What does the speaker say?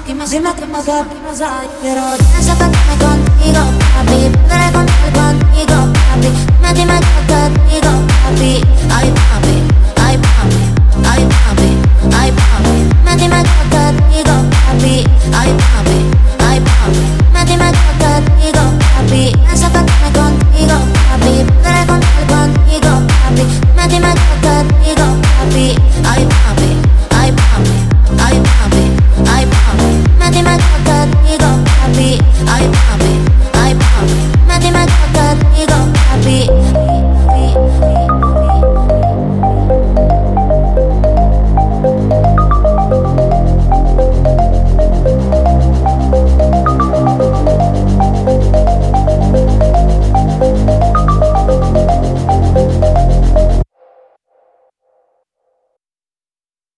Dime cómo te pasa, quiero desaparecerme contigo, papi. Podré contar contigo, papi. Dime qué te digo, papi. Ay, papi, ay, papi, ay, papi, ay, papi. Dime qué te digo, papi. Ay, papi, ay, papi. Dime qué te digo, papi. Desaparecerme contigo, papi. Podré contar contigo, papi. Dime qué te digo, papi.